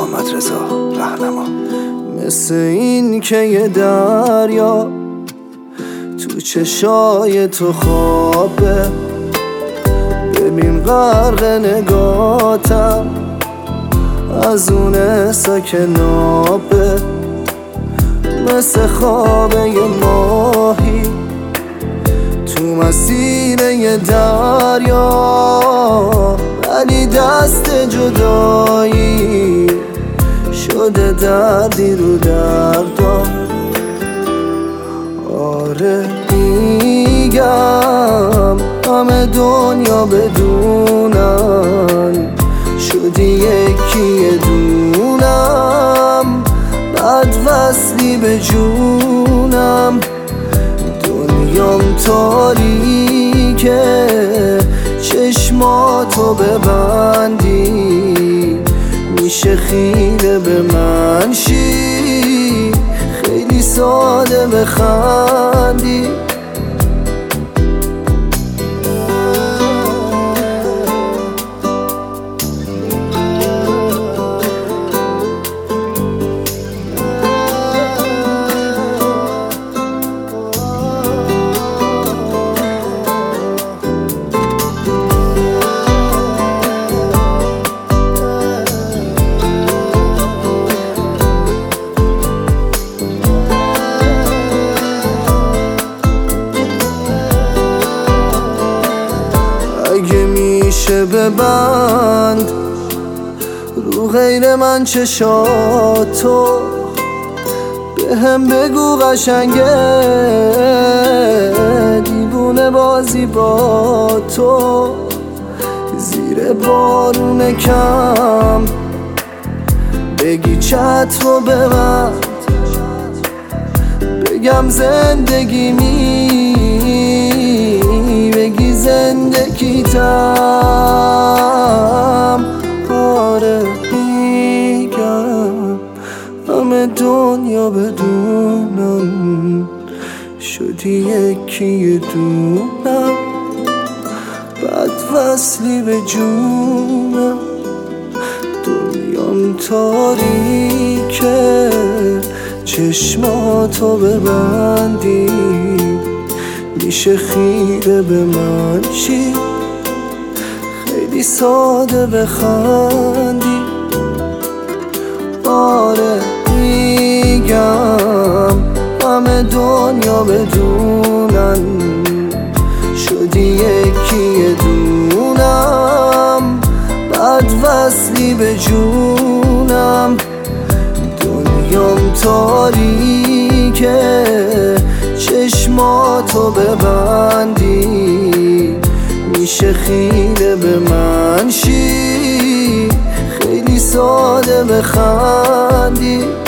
محمد رضا رهنما. مثل این که یه دریا تو چشای تو خوابه، ببین غرق نگاتم از اون ساکنابه. مثل خواب یه ماهی تو مسیر یه دریا، ولی دست جدایی شده دردی رو دردم. آره میگم همه دنیا بدونن شدی یکی دونم، بد وصلی به جونم. دنیام تاریکه چشماتو ببندی میشه خیره به من شی، خیلی ساده بخندی. اگه میشه ببند رو غیر من چشاتو، به هم بگو قشنگه دیوونه بازی با تو. زیر بارون کم بگی چتر رو ببند، بگم زندگی بگی زندگیتم. آره میگم همه دنیا بدونم شدی یکی دونم، بد وصلی به جونم. دنیام تاریکه چشماتو ببندی میشه خیره به من چی، خیلی ساده بخندی. آره میگم همه دنیا بدونن شدی یکی دونم، بد وصلی به جونم. دنیام تاریکه چشماتو ببندی میشه خیره به من شی، خیلی ساده بخندی.